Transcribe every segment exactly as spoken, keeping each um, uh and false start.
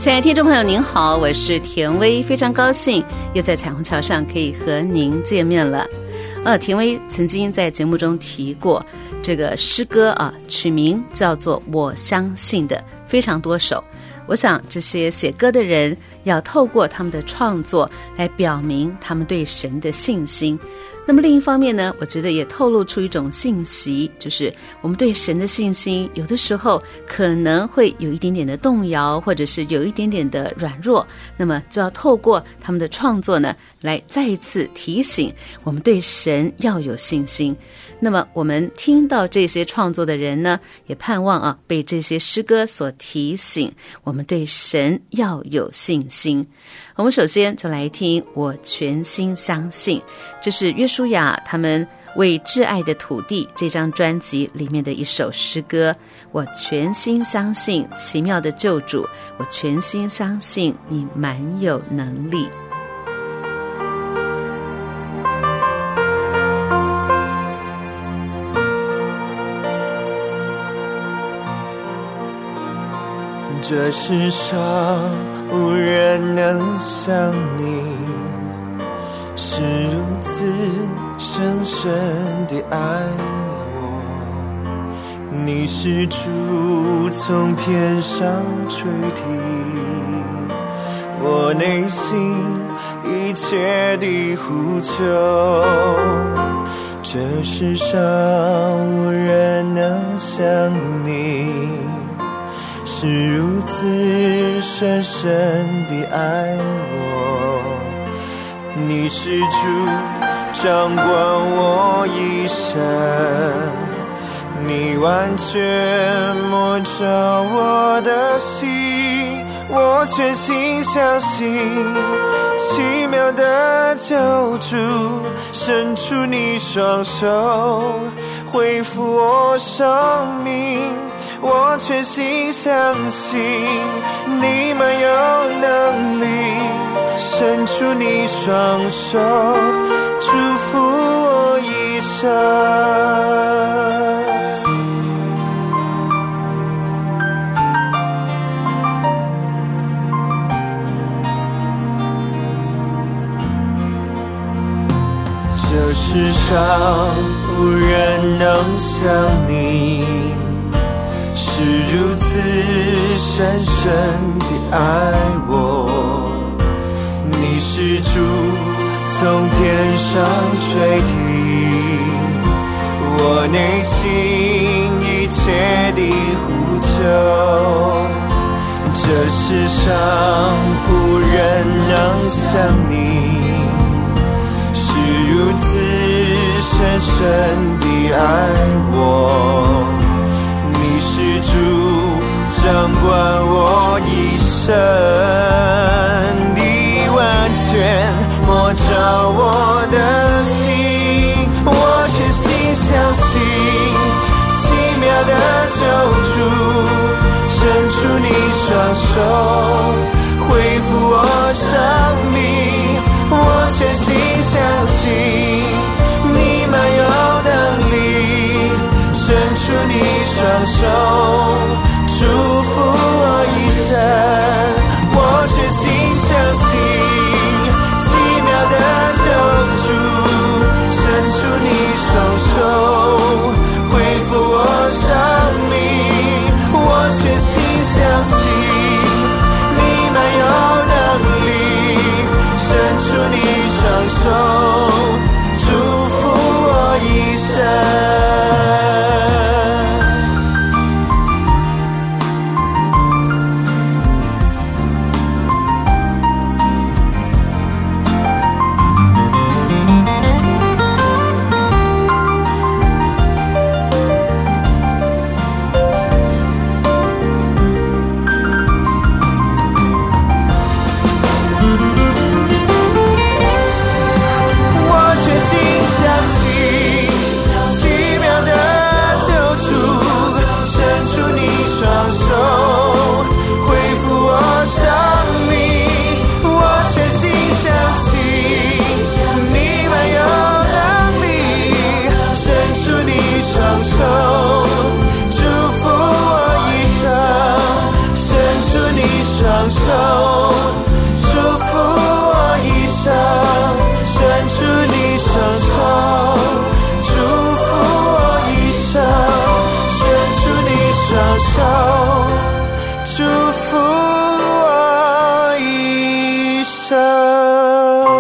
亲爱的听众朋友您好，我是田薇，非常高兴又在彩虹桥上可以和您见面了。呃，田薇曾经在节目中提过这个诗歌啊，取名叫做《我相信》的非常多首。我想这些写歌的人要透过他们的创作来表明他们对神的信心。那么另一方面呢，我觉得也透露出一种信息，就是我们对神的信心有的时候可能会有一点点的动摇，或者是有一点点的软弱，那么就要透过他们的创作呢，来再一次提醒我们对神要有信心。那么我们听到这些创作的人呢，也盼望啊被这些诗歌所提醒，我们对神要有信心。我们首先就来听我全心相信，这是约书亚他们为挚爱的土地这张专辑里面的一首诗歌。我全心相信奇妙的救主，我全心相信你满有能力。 这世上无人能像你，是如此深深地爱我。你是主从天上垂听我内心一切的呼求。这世上无人能像你，是如此深深地爱我。你是主掌管我一生，你完全摸着我的心。我全心相信奇妙的救主，伸出你双手恢复我生命。我全心相信你满有能力，伸出你双手祝福我一生。这世上无人能像你，是如此深深地爱我。你是主从天上垂听我内心一切的呼求。这世上无人能像你，是如此深深地爱我。你是主掌管我一生，你完全摸着我的心。我全心相信奇妙的救主，伸出你双手恢复我生命。我全心相信你满有能力，伸出你双手祝福我一生。我全心相信奇妙的救主，伸出你双手恢复我生命。我全心相信你满有能力，伸出你双手祝福我一生。 手，祝福我一生，伸出你双手，祝福我一生，伸出你双手，祝福我一生。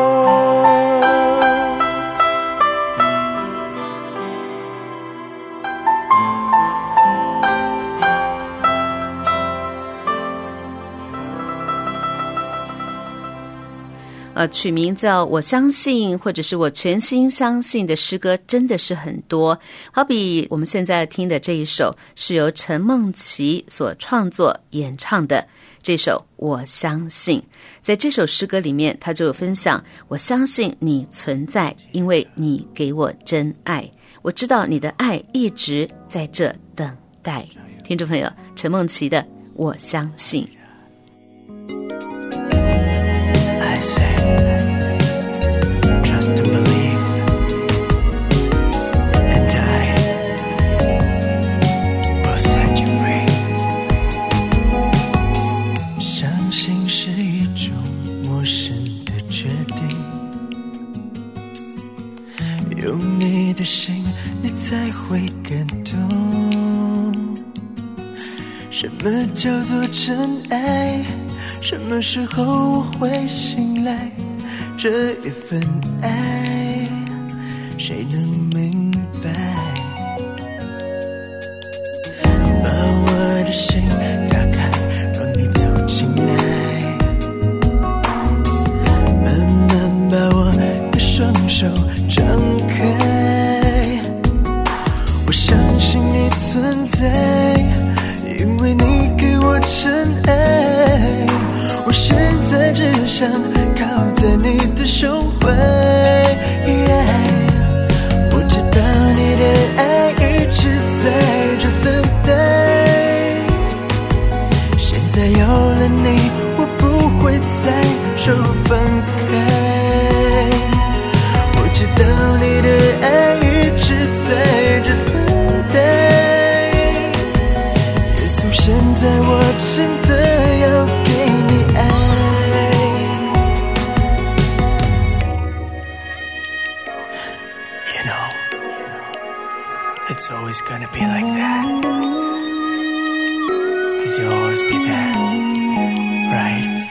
呃，取名叫我相信或者是我全心相信的诗歌真的是很多，好比我们现在听的这一首是由陈梦琪所创作演唱的这首我相信。在这首诗歌里面，他就有分享，我相信你存在，因为你给我真爱，我知道你的爱一直在这等待。听众朋友，陈梦琪的我相信。 I say, trust and believe, and I will set you free. 相信是一种陌生的决定，有你的心，你才会感动。什么叫做真爱？什么时候我会醒来？这一份爱，谁能明白？把我的心打开，让你走进来，慢慢把我的双手张开。我相信你存在，因为你给我真爱。我现在只想靠在你的胸怀， yeah, 我知道你的爱一直在这等待。现在有了你，我不会再手放开。我知道你的爱一直在这等待。耶稣，现在我真的要给你爱。You know, it's always gonna be like that, 'cause you'll always be there, right?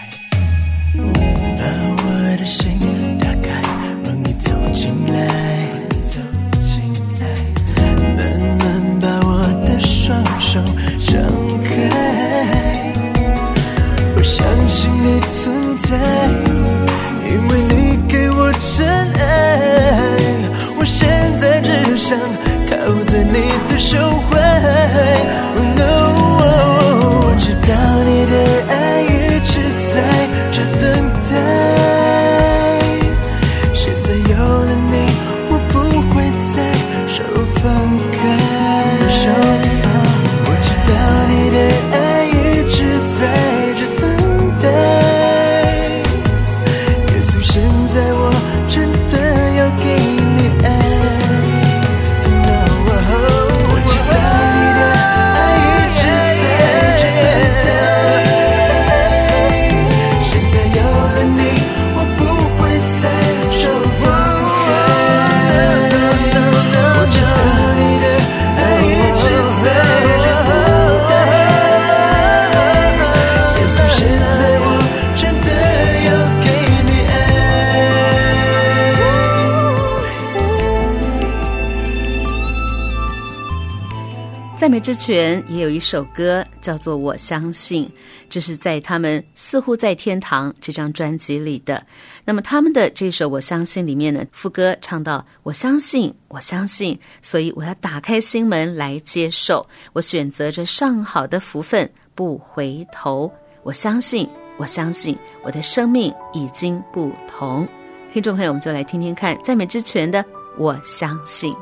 把我的心打开，让你走进来，走进来，慢慢把我的双手张开。我相信你存在，因为你给我真爱。我现在只想靠在你的胸怀。Oh no, 我知道你的爱一直在这等待。现在有了你，我不会再手放开。我知道你的爱一直在这等待。耶稣，现在我真的要给你爱。我知道你的爱一直在这等待。现在有了你，我不会再手放开。我知道你的爱一直在这等待。耶稣，现在我真的要给你爱。 赞美之泉也有一首歌叫做《我相信》，这是在他们《似乎在天堂》这张专辑里的。那么他们的这首《我相信》里面呢，副歌唱到我相信我相信，所以我要打开心门来接受，我选择着上好的福分不回头。我相信我相信我的生命已经不同。听众朋友，我们就来听听看赞美之泉的《我相信》。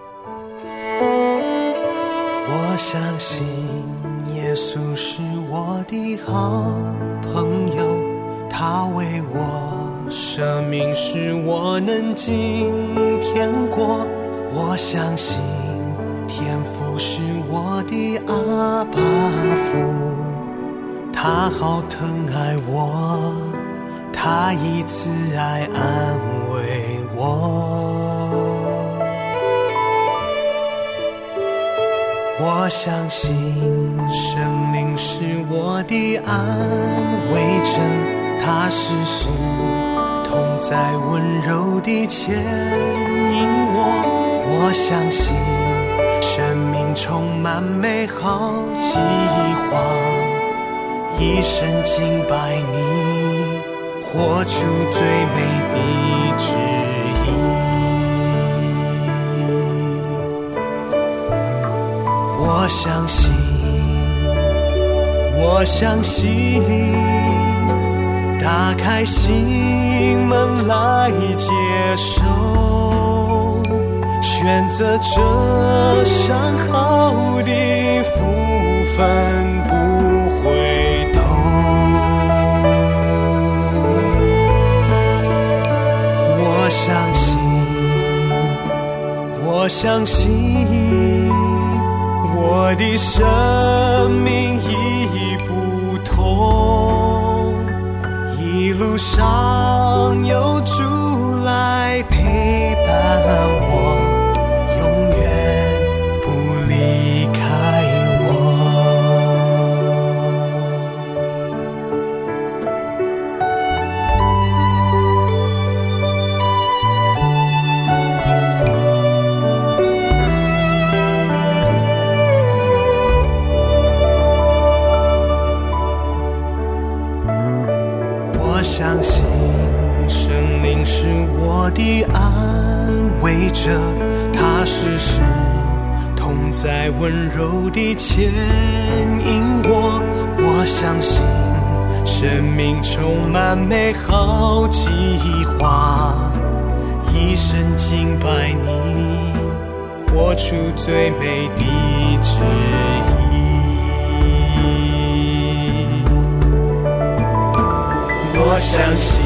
我相信耶稣是我的好朋友，他为我舍命使我能进天国。我相信天父是我的阿爸父，他他好疼爱我，他以慈爱安慰我。我相信圣灵是我的安慰者，他时时同在温柔地牵引我。我相信生命充满美好计划，一生敬拜你，活出最美的旨意。我相信，我相信，打开心门来接受，选择这上好的福分不回头。我相信，我相信，我的生命已不同，一路上有主来陪伴我，永远不离开我。我相信生灵是我的安慰者，他时时同在温柔地牵引我。我相信生命充满美好计划，一生敬拜你，活出最美的旨意。我相信，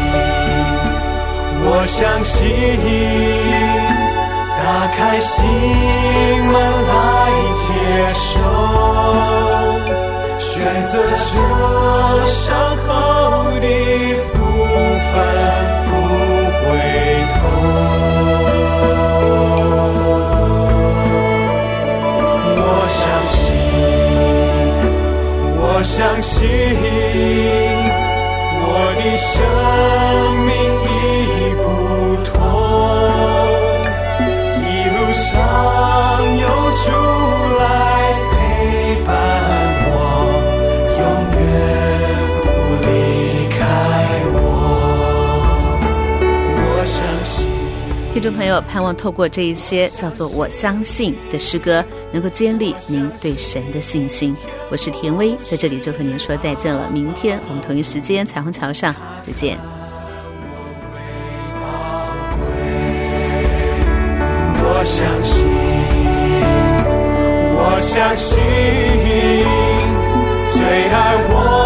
我相信，打开心门来接受，选择这上好的福分不回头。我相信，我相信，我的生命已不同，一路上有主来陪伴我，永远不离开我。我相信。 听众朋友，盼望透过这一些叫做我相信的诗歌，能够建立您对神的信心。我是田薇，在这里就和您说再见了，明天我们同一时间彩虹桥上再见。 我相信，我相信，最爱我